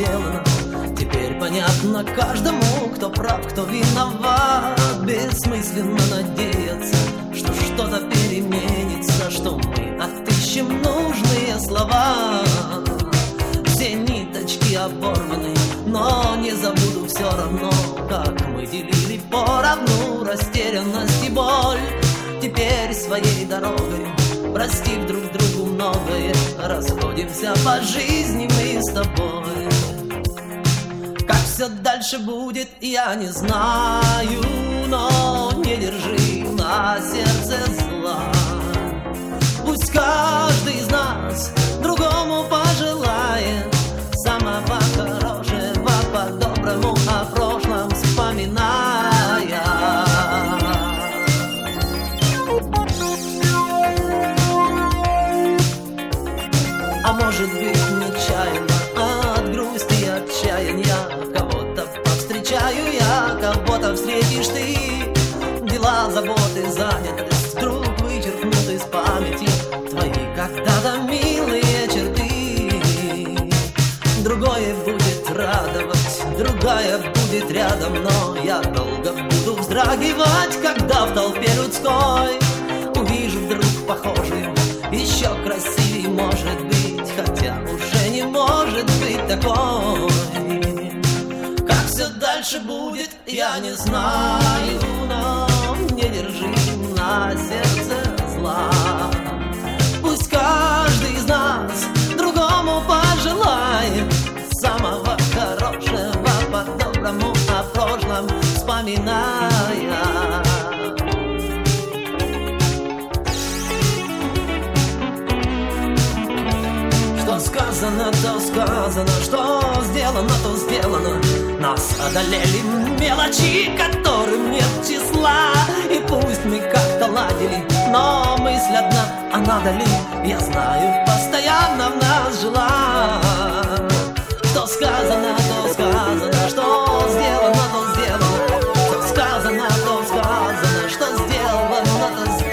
сделано. Теперь понятно каждому, кто прав, кто виноват. Бессмысленно надеяться, что что-то переменится, что мы отыщем нужные слова. Все ниточки оборваны, но не забуду все равно, как мы делили поровну растерянность и боль. Теперь своей дорогой, простив друг другу многое, расходимся по жизни мы с тобой. Как все дальше будет, я не знаю, но не держи на сердце зла. Пусть каждый из нас другому пожелает самого хорошего, по-доброму о прошлом вспоминая. А может быть нечаянно от грусти и отчаяния кого-то повстречаю я, кого-то встретишь ты. Дела, заботы, занятость вдруг вычеркнут из памяти твои когда-то милые черты. Другое будет радовать, другая будет рядом, но я долго буду вздрагивать, когда в толпе людской увижу вдруг похожую, еще красивее может быть, хотя уже не может быть такой. Как все дальше будет, я не знаю, но не держи на сердце зла. Пусть каждый из нас другому пожелает самого хорошего, по-доброму о прошлом вспоминая. Что сказано, то сказано, что сделано, то сделано. Нас одолели мелочи, которым нет числа. И пусть мы как-то ладили, но мысль одна, а надо ли, я знаю, постоянно в нас жила. Что сказано, то сказано, что сделано, то сделано. Что сказано, то сказано, что сделано, то сделано.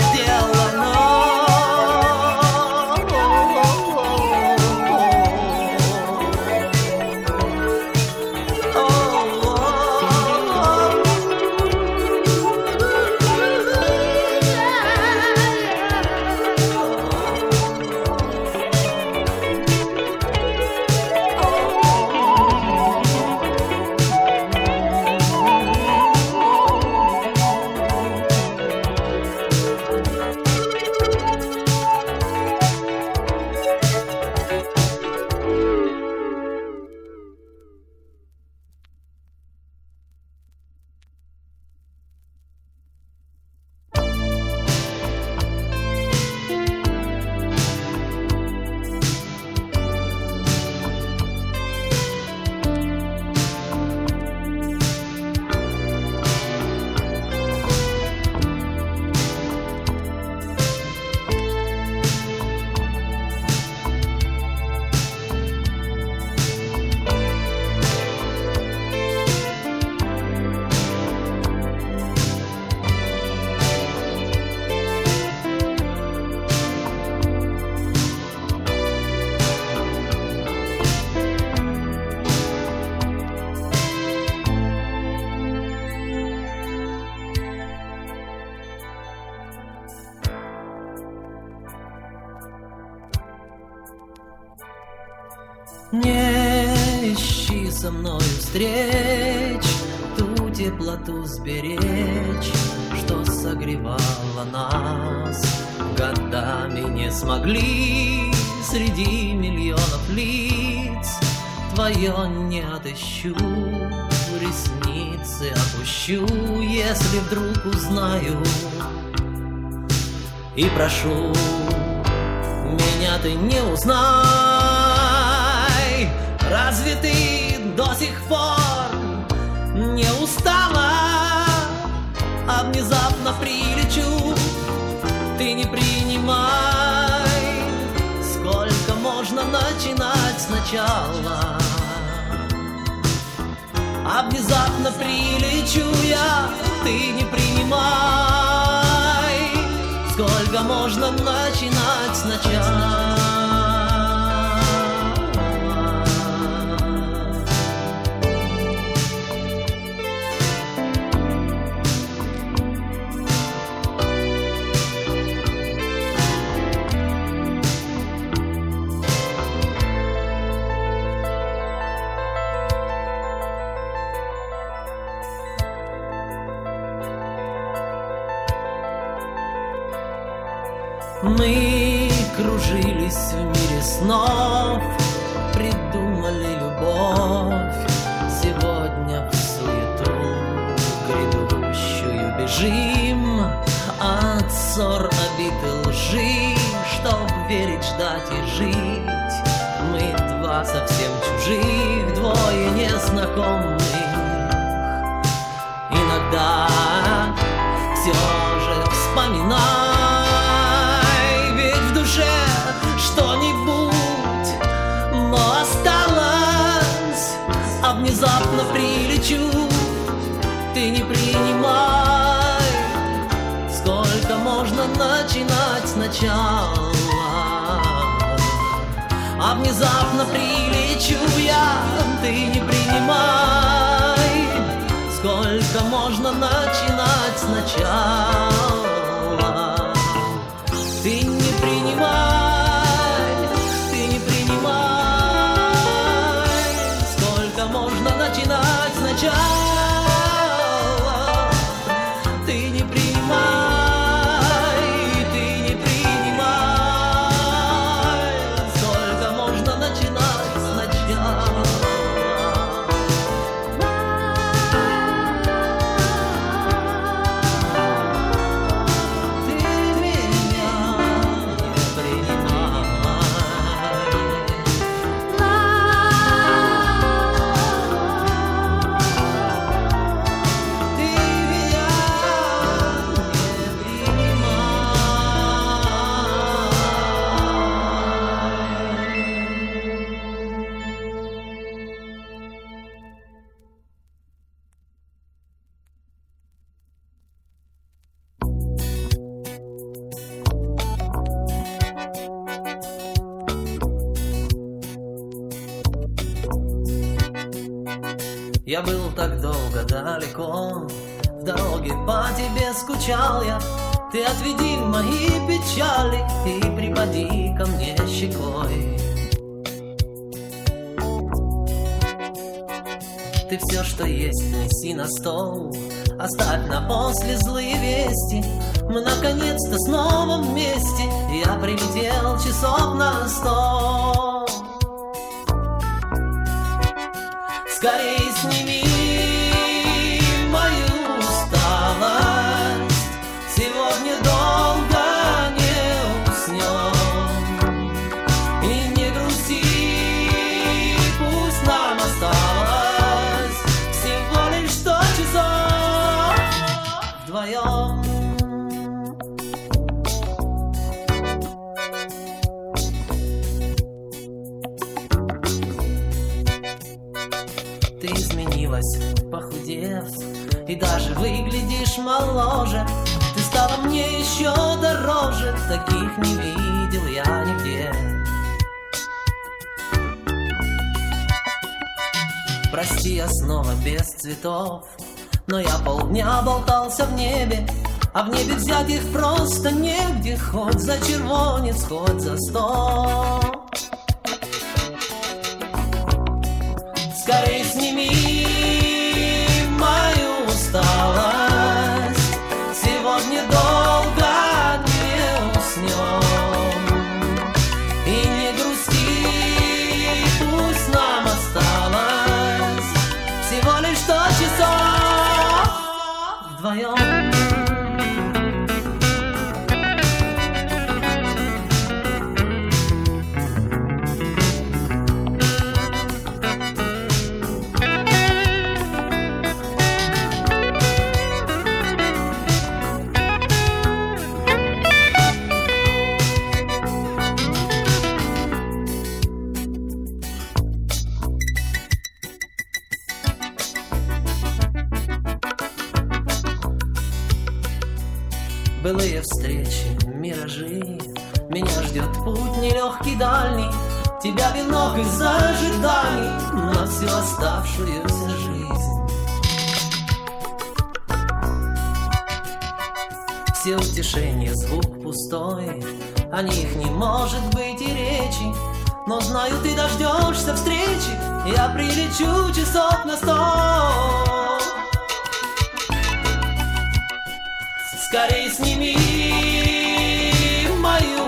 Не ищи со мною встреч, ту теплоту сберечь, что согревала нас. Годами не смогли среди миллионов лиц. Твое не отыщу, ресницы опущу, если вдруг узнаю. И прошу, меня ты не узнай. Разве ты до сих пор не устала? А внезапно прилечу, ты не принимай. Сколько можно начинать сначала? А внезапно прилечу я, ты не принимай. Сколько можно начинать сначала? Мы кружились в мире снов, придумали любовь. Сегодня в суету грядущую бежим от ссор, обид и лжи, чтоб верить, ждать и жить. Мы два совсем чужих, двое незнакомых. Иногда все же вспоминай, ведь в душе что-нибудь, но осталось, а внезапно прилечу. Ты не принимай, сколько можно начинать сначала, а внезапно прилечу я. Ты не принимай, сколько можно начинать сначала. Ты не принимай, ты не принимай, сколько можно начинать сначала. Ты не принимай, ты не принимай, сколько можно начинать сначала. Я был так долго далеко, в дороге по тебе скучал я. Ты отведи мои печали и припади ко мне щекой. Ты все, что есть, неси на стол, оставь на после злые вести. Мы наконец-то снова вместе, я прилетел часов на 100. Скорей сними мою усталость, сегодня долго не уснем. И не грусти, пусть нам осталось всего лишь 100 часов вдвоем. Ты изменилась, похудев, и даже выглядишь моложе. Ты стала мне еще дороже, таких не видел я нигде. Прости, я снова без цветов, но я полдня болтался в небе, а в небе взять их просто негде, хоть за червонец, хоть за 100. Скорей сними мою усталость, сегодня долго не уснем. И не грусти, пусть нам осталось всего лишь 100 часов вдвоем. Былые встречи, миражи, меня ждет путь нелегкий дальний. Тебя венок из ожиданий на всю оставшуюся жизнь. Все утешения, звук пустой, о них не может быть и речи. Но знаю, ты дождешься встречи, я прилечу часов на 100. Скорей сними мою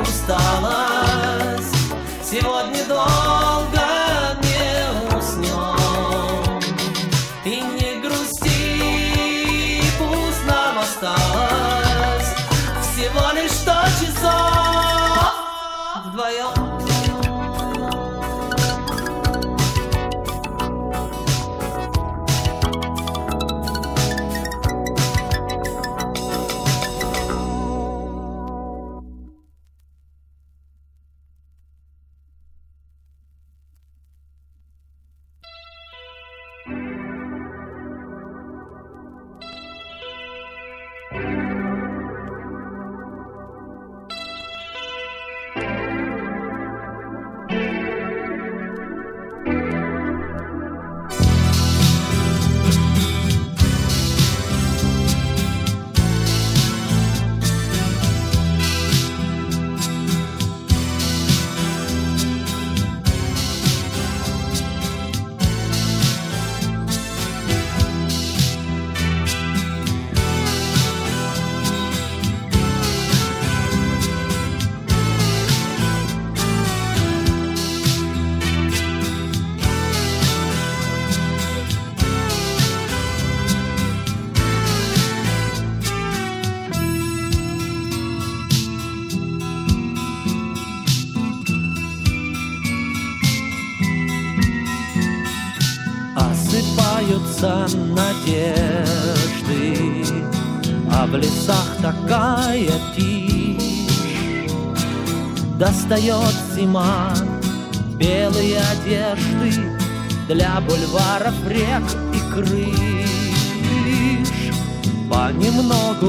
солнца надежды, а в лесах такая тишь. Достает зима белые одежды для бульваров, рек и крыш. Понемногу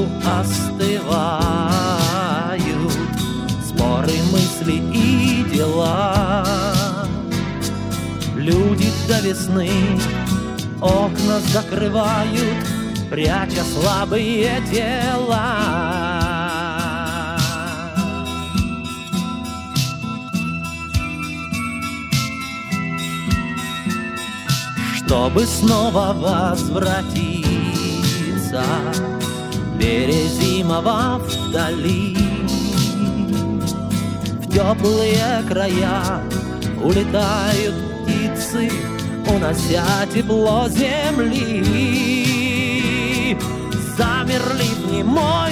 остывают споры, мысли и дела. Люди до весны окна закрывают, пряча слабые тела. Чтобы снова возвратиться, перезимовав вдали, в теплые края улетают птицы, унося тепло земли. Замерли в немой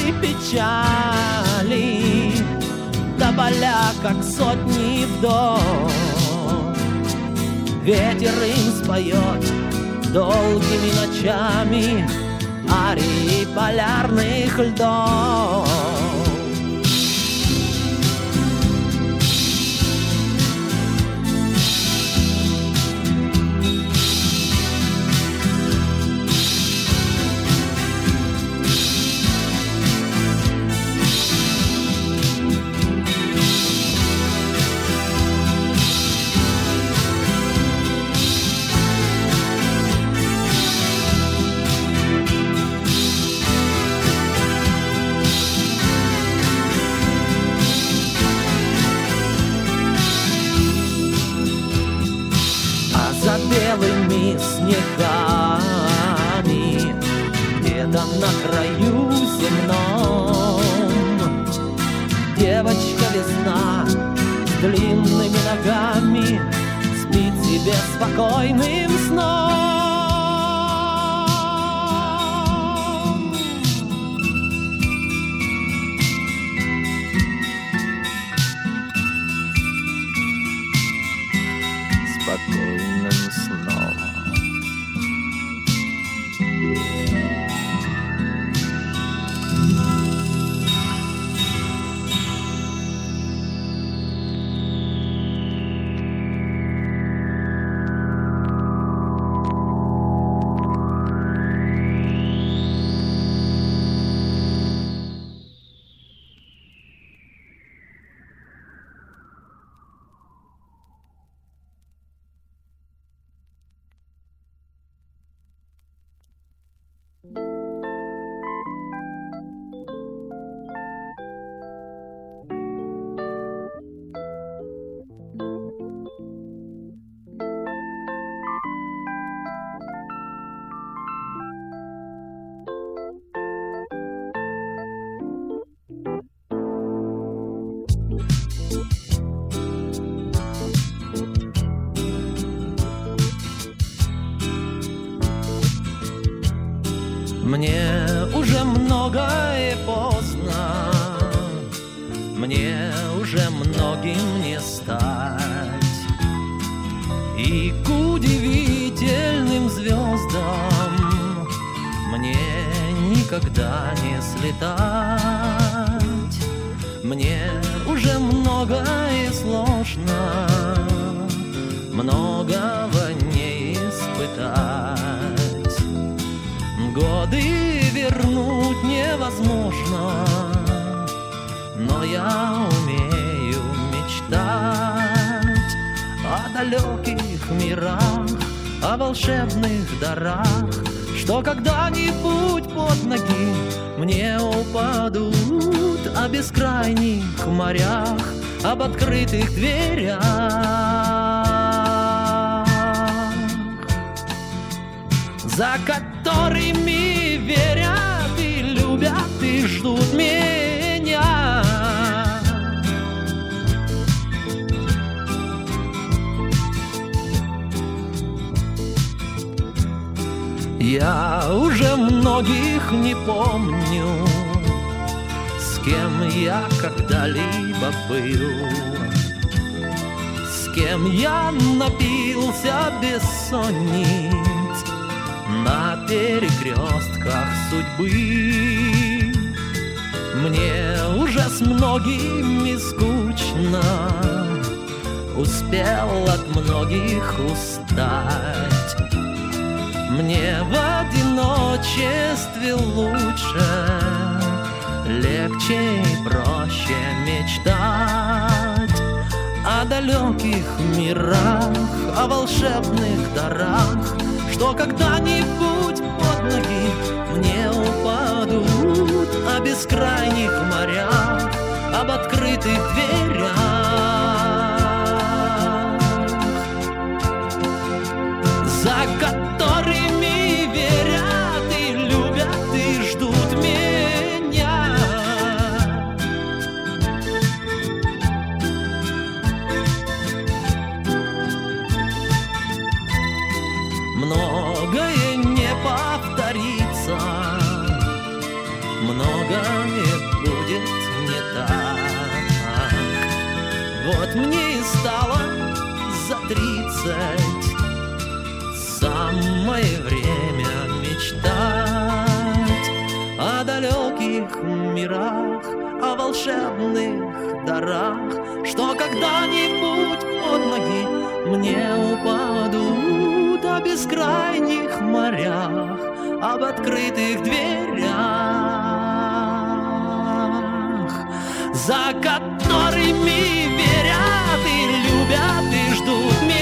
печали тополя, как сотни вдов. Ветер им споет долгими ночами арии полярных льдов. Белыми снегами где-то на краю земном девочка весна с длинными ногами спит себе спокойным сном. Спокойным сном. Мне уже многое поздно, мне уже многим не стать, и к удивительным звездам мне никогда не слетать. Мне уже многое сложно, многого не испытать. Годы вернуть невозможно, но я умею мечтать о далеких мирах, о волшебных дарах, что когда-нибудь под ноги мне упадут, о бескрайних морях, об открытых дверях, за которыми верят и любят и ждут меня. Я уже многих не помню, с кем я когда-либо был, с кем я напился бессонниц на перекрестках судьбы. Мне уже с многими скучно, успел от многих устать. Мне в одиночестве лучше, легче и проще мечтать о далеких мирах, о волшебных дарах, что когда-нибудь под ноги мне упадут, о бескрайних морях, об открытых дверях, за которыми верят и любят и ждут меня. Многое не повторится, многое будет не так. Вот мне и стало за 30, самое время мечтать о далеких мирах, о волшебных дарах, что когда-нибудь под ноги мне упадут, о бескрайних морях, об открытых дверях, за которыми верят и любят и ждут меня.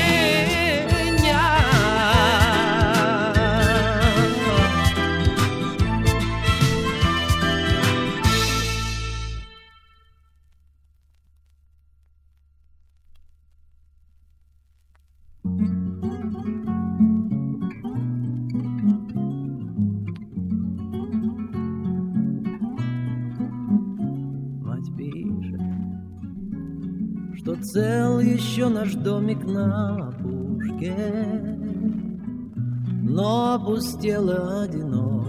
Что цел еще наш домик на опушке, но опустел и одинок,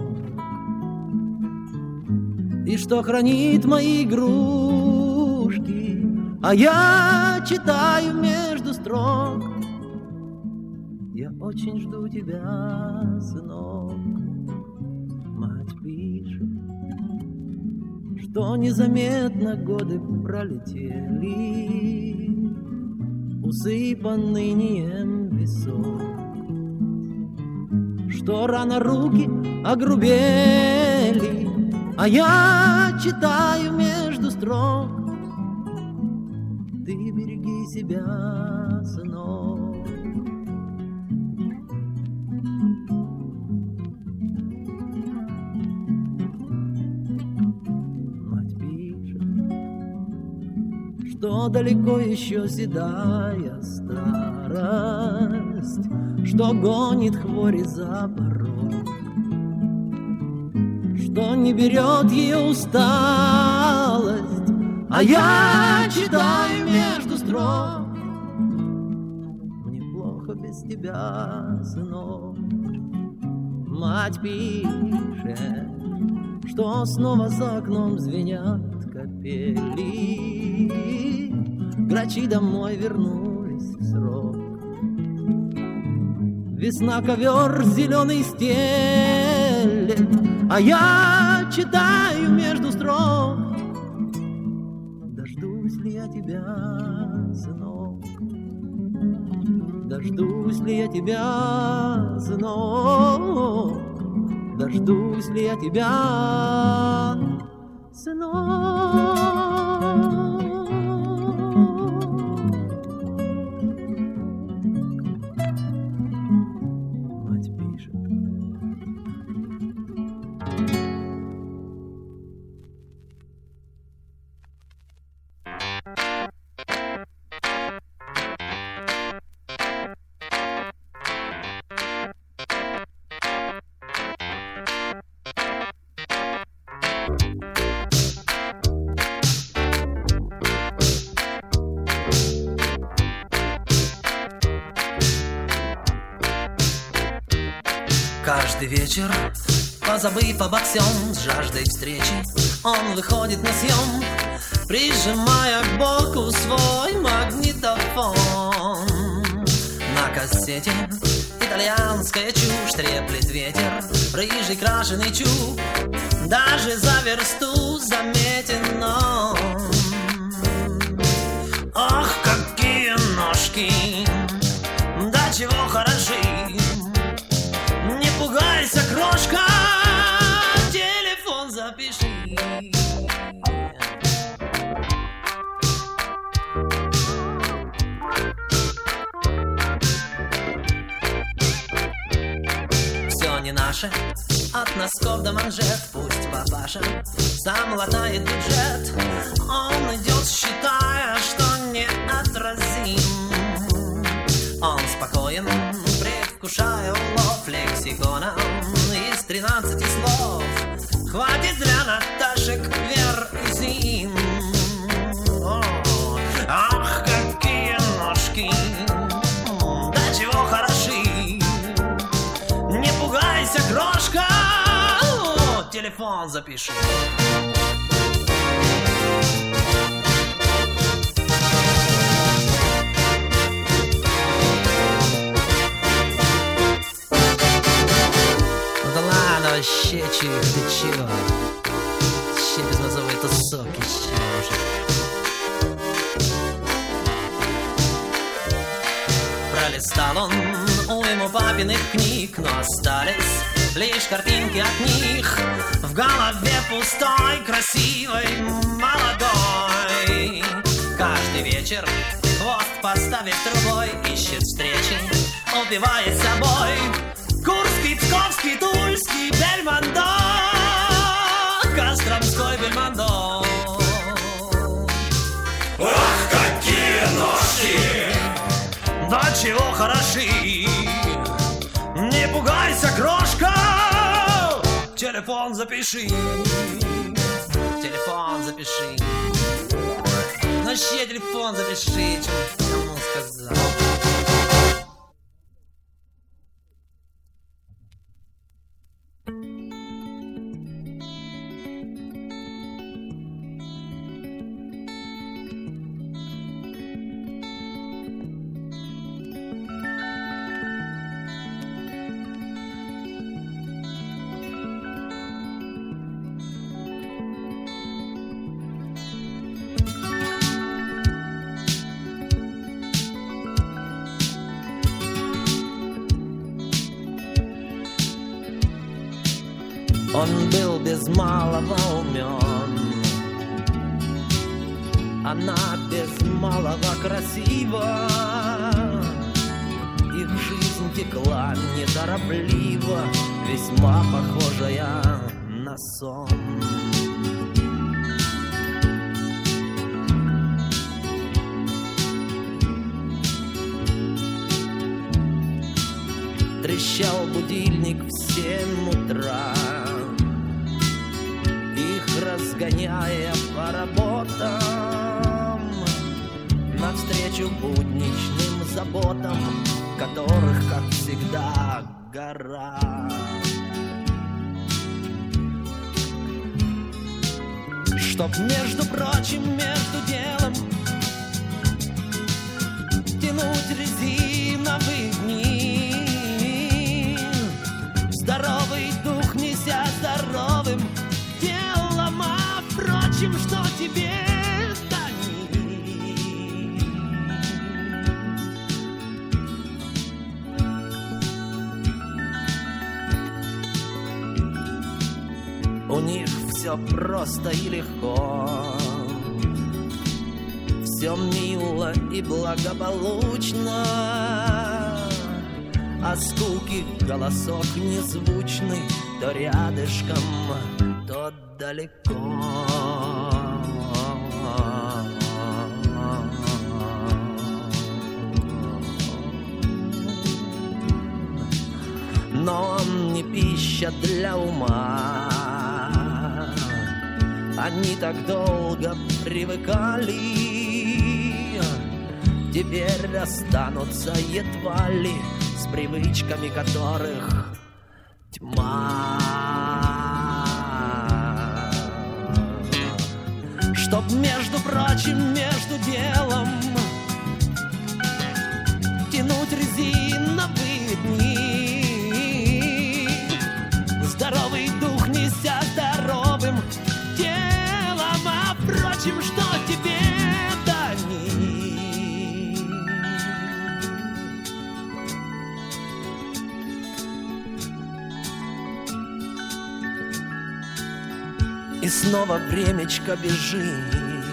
и что хранит мои игрушки, а я читаю между строк. Я очень жду тебя, сынок. Мать пишет, что незаметно годы пролетели, усыпанный инеем висок, что рано руки огрубели, а я читаю между строк. Ты береги себя, сынок. Что далеко еще седая старость, что гонит хвори за порог, что не берет ее усталость, а я читаю между строк. Мне плохо без тебя, сынок. Мать пишет, что снова за окном звенят капели, грачи домой вернулись в срок. Весна ковер зеленый стелет, а я читаю между строк. Дождусь ли я тебя, сынок? Дождусь ли я тебя, сынок? Дождусь ли я тебя, сынок? Мать пишет. Каждый вечер, позабыв обо всем, с жаждой встречи он выходит на съем, прижимая к боку свой магнитофон. На кассете и итальянская чушь треплет ветер, рыжий крашеный чуб даже за версту заметен, но ах, какие ножки, да чего хороши. Не пугайся, крошка, телефон запиши. Все не наше, от носков до манжет. Пусть папаша сам латает бюджет. Он идет, считая, что неотразим. Он спокоен, предвкушая улов лексикона из 13 слов. Хватит для Наташек, Вер и Зин. О, ах, какие ножки, да чего хороши. Не пугайся, крошка, телефон запиши. Вообще чих, ты чего? Вообще безмозовые тусовки, чего же? Пролистал он уйму папиных книг, но остались лишь картинки от них. В голове пустой, красивой, молодой. Каждый вечер хвост поставив трубой, ищет встречи, упиваясь собой. Курский, Псковский, Тульский, Бельмондо, Костромской Бельмондо. Ах, какие ножки, да чего хороши. Не пугайся, крошка, телефон запиши. Телефон запиши. Вообще телефон запиши, что кому сказал. Он был без малого умен, она без малого красива. Их жизнь текла неторопливо, весьма похожая на сон. Трещал будильник в 7 утра, разгоняя по работам, навстречу будничным заботам, которых, как всегда, гора. Чтоб, между прочим, между делом тянуть резиновые дни, здоровый дух неся здоровым телом, а впрочем, что тебе станет? У них все просто и легко, все мило и благополучно, а скуки голосок незвучный то рядышком, то далеко. Но он не пища для ума. Они так долго привыкали, теперь останутся едва ли с привычками которых тьма. Чтоб, между прочим, между делом тянуть резиновые дни, И снова времечко бежит,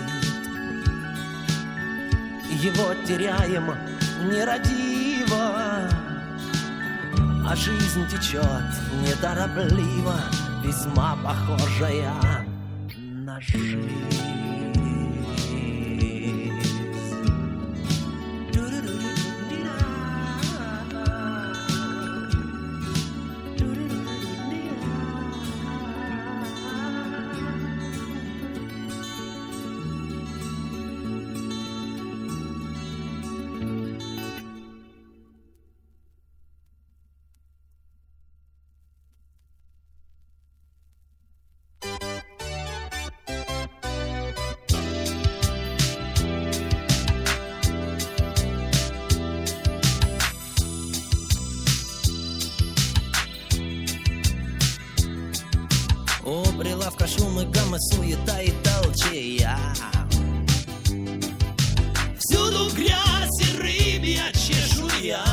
его теряем нерадиво, а жизнь течет неторопливо, весьма похожая на жизнь. У прилавка шум и гамма, суета и толчья. Всюду грязь и рыбья чешуя.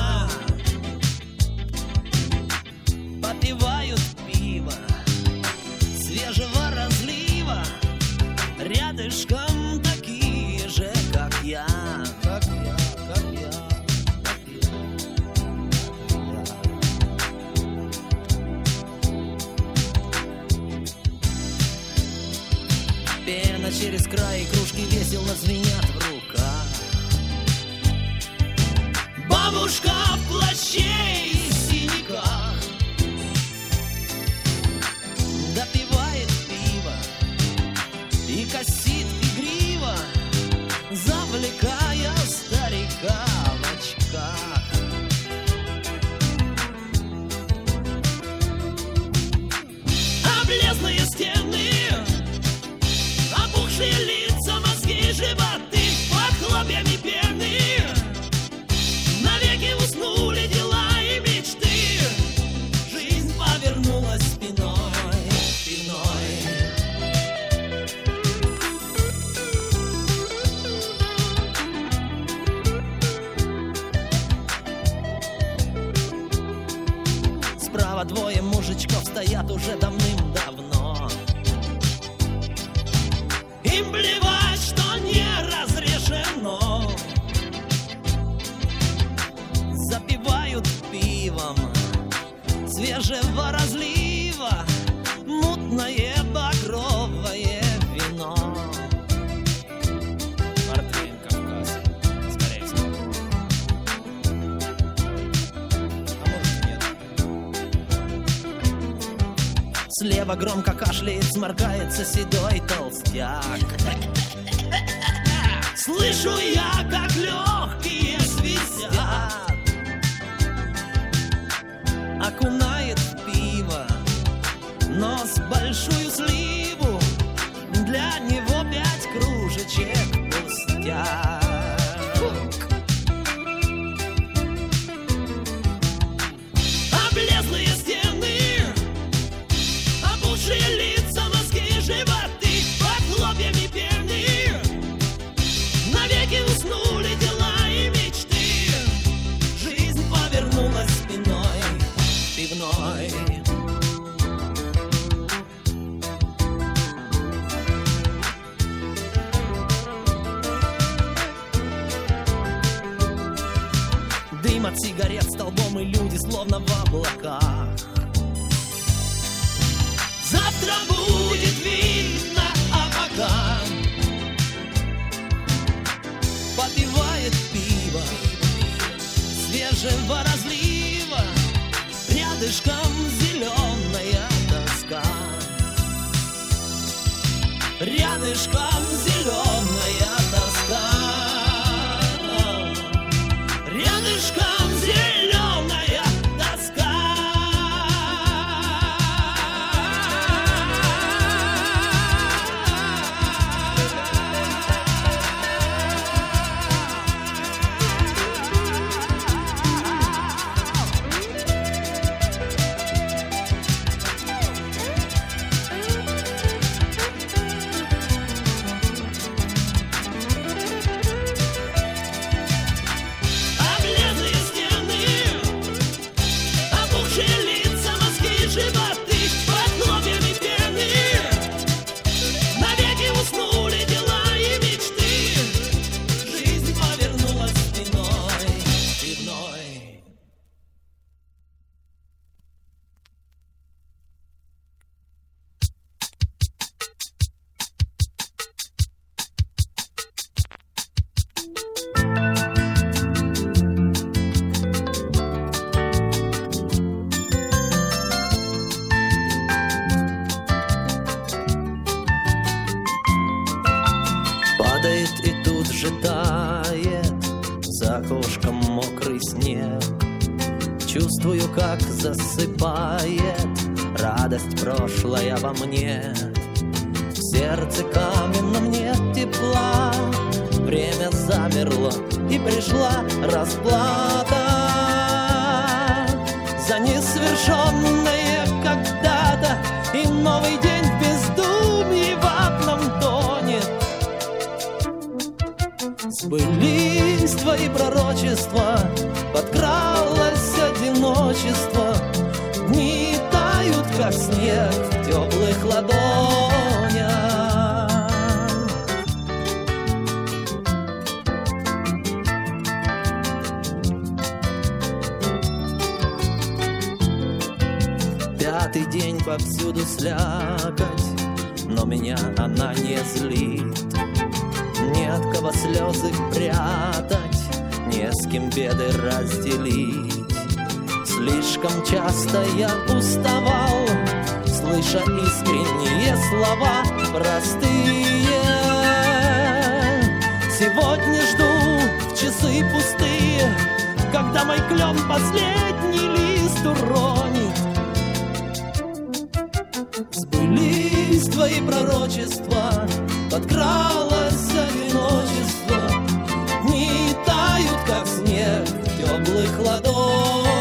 Попивают пиво свежего разлива, рядышком такие же, как я. Пена через край, кружки весело звенят в руках. Бабушка в плаще и синяках допивает пиво и косит игриво, завлекая старика в очках. Облезлые стены, опухшие лица, мозги, животы под хлопьями пены. Навеки уснули дела и мечты. Жизнь повернулась спиной. Справа двое мужичков стоят уже давным-давно. Им плевать, что не разрешено. Запивают пивом свежего разлива мутное багровое вино. Портвейн, Кавказ, скорее всего. А может и нет. Слева громко кашляет, сморкается седой толстяк. Слышу я, как легкие свистят. Окунает в пиво нос большую сливу. Для него 5 кружечек пустяк. Облезлые стены, опухшие лица, мозги, животы под хлопьями пены. Навеки уснули дела и мечты. Жизнь повернулась спиной пивной. Дым от сигарет столбом, и люди словно в облаках. Завтра будет видно, а пока попивает пиво свежего разлива, рядышком зеленая доска. Рядышком зеленая доска. Рядышком зеленая доска. снег. Чувствую, как засыпает радость прошлая во мне. В сердце каменном нет тепла, время замерло и пришла расплата за несовершенное когда-то, и новый день в бездумье в одном тонет. Сбылись твои пророчества, подкралось одиночество, дни тают, как снег в теплых ладонях. Пятый день повсюду слякоть, но меня она не злит. Не от кого слезы прятать, не с кем беды разделить. Слишком часто я уставал, слыша искренние слова простые. Сегодня жду в часы пустые, когда мой клен последний лист уронит. Сбылись твои пророчества, подкралось одиночество, дни тают, как снег в теплых ладонях.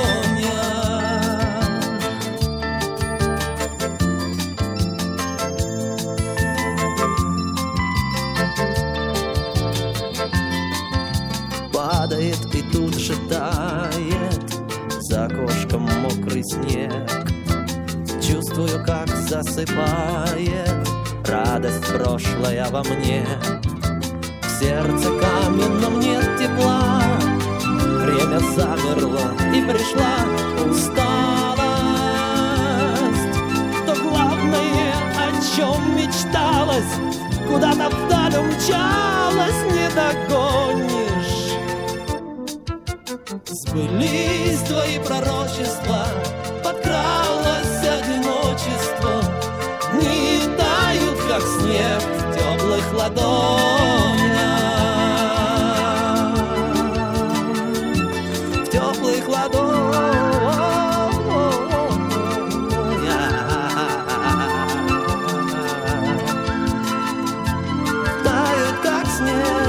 Падает и тут же тает за окошком мокрый снег. Чувствую, как засыпает радость прошлая во мне. В сердце каменном нет тепла, время замерло и пришла усталость. То главное, о чем мечталось, куда-то вдаль умчалось, не догонишь. Сбылись твои пророчества, подкралось одиночество, дни тают, как снег в теплых ладонях. В теплых ладонях тают, как снег.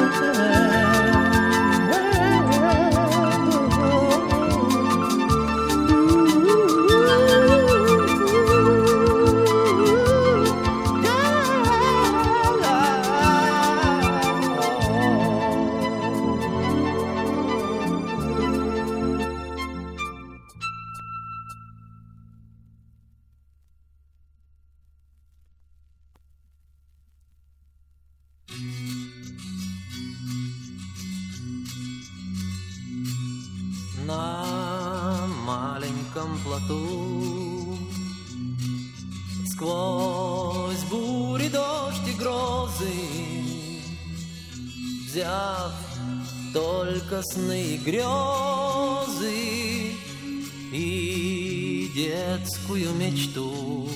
На маленьком плоту сквозь бури, дождь и грозы, взяв только сны и грезы и детскую мечту,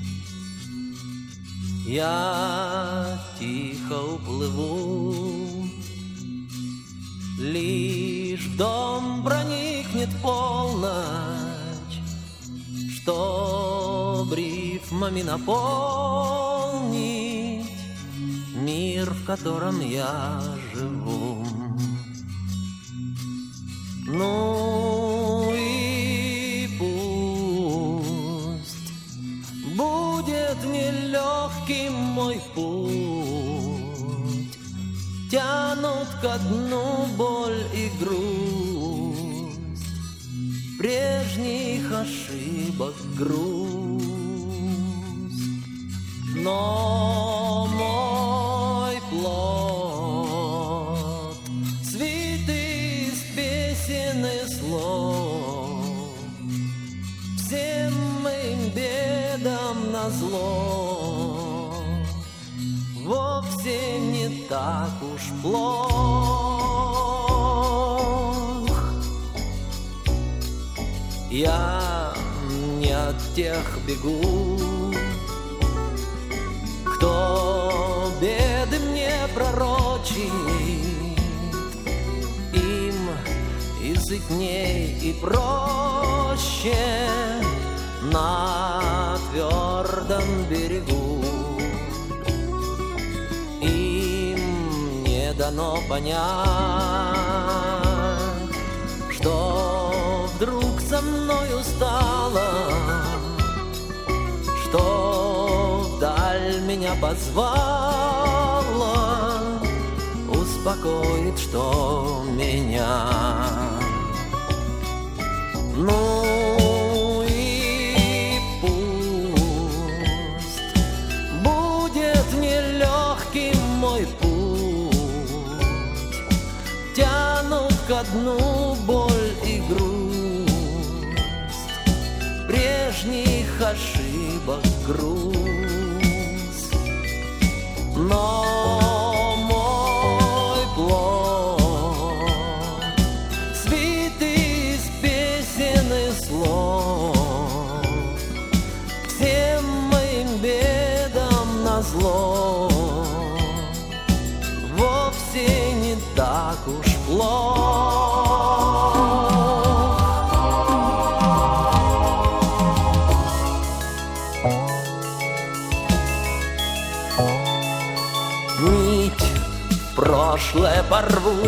я тихо уплыву. Лишь в дом проникнет полночь, чтоб рифмами наполнить мир, в котором я живу. Ну и пусть будет нелегким мой путь, тянут ко дну боль и грусть, прежних ошибок грусть. Но мой плод свит из песен и слов, всем моим бедам назло, вовсе не так уж плох. Я не от тех бегу, кто беды мне пророчит, им из сытней и проще на твердом берегу. Им не дано понять, что вдруг со мною стало, что вдаль меня позвала, успокоит, что меня. Ну и пусть будет нелегким мой путь, тянут ко дну боль и грусть, прежних ошибок груз. Но мой плод свит из песен и слов, всем моим бедам назло, вовсе не так уж плохо. Нить в прошлое порву,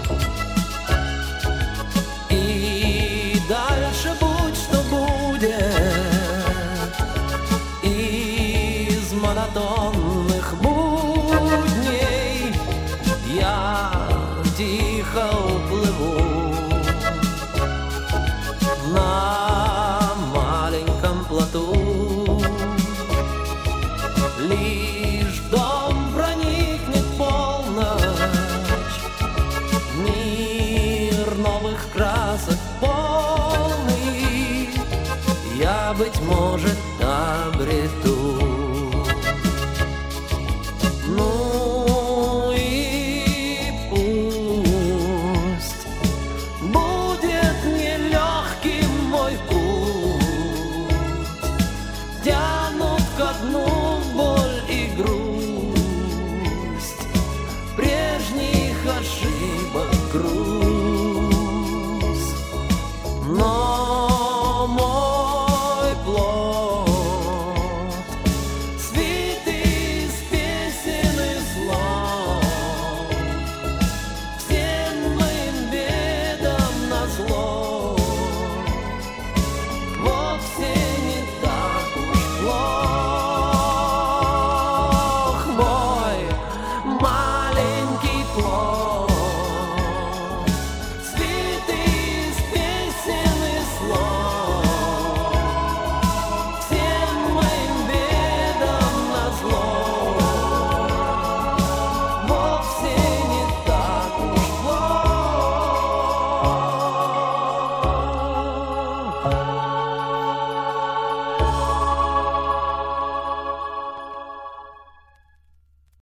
и дальше будь что будет. Из монотонных будней я тихо уплыву на маленьком плоту.